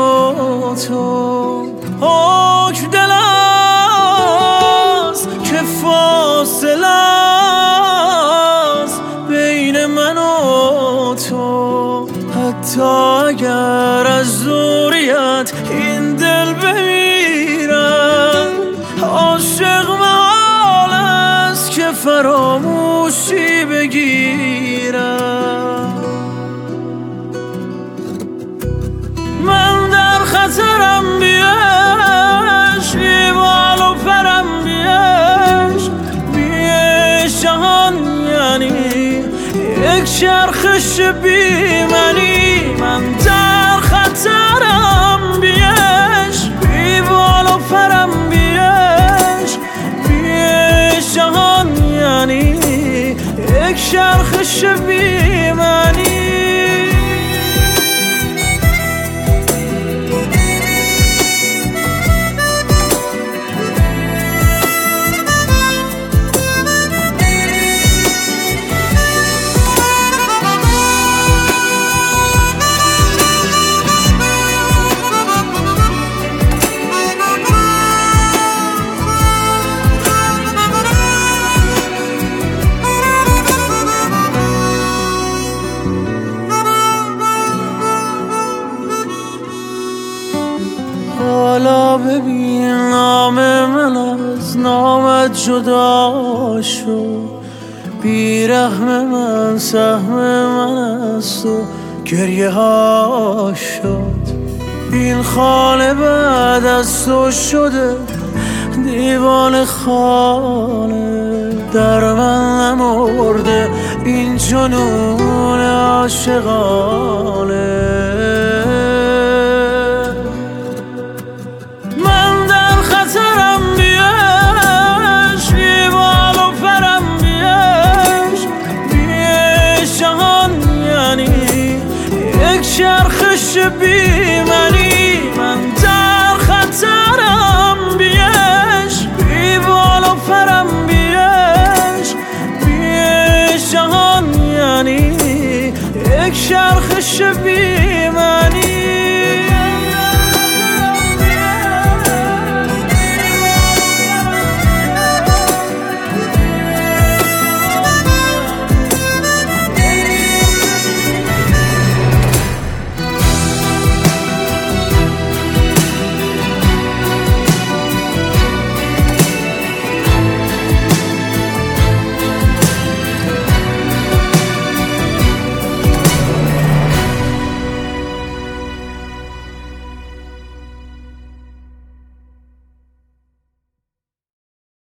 و تو حکم دل است که فاصله است بین من و تو. حتی اگر از دوریت این دل بمیرد، عاشق محال است که فراموشی بگیرد. من در خطرم، بیش بی بال و پرم، بیش جهان یعنی یک چرخش بی منی. من در خطرم، بیش بی بال و پرم، بیش جهان یعنی یک چرخش بی منی. حالا ببین نام من از نامت جدا شد، بیرحم من سهم من است و گریه ها شد. این خانه بعد از تو شده دیوان خانه، در من نمرده این جنون عاشقانه.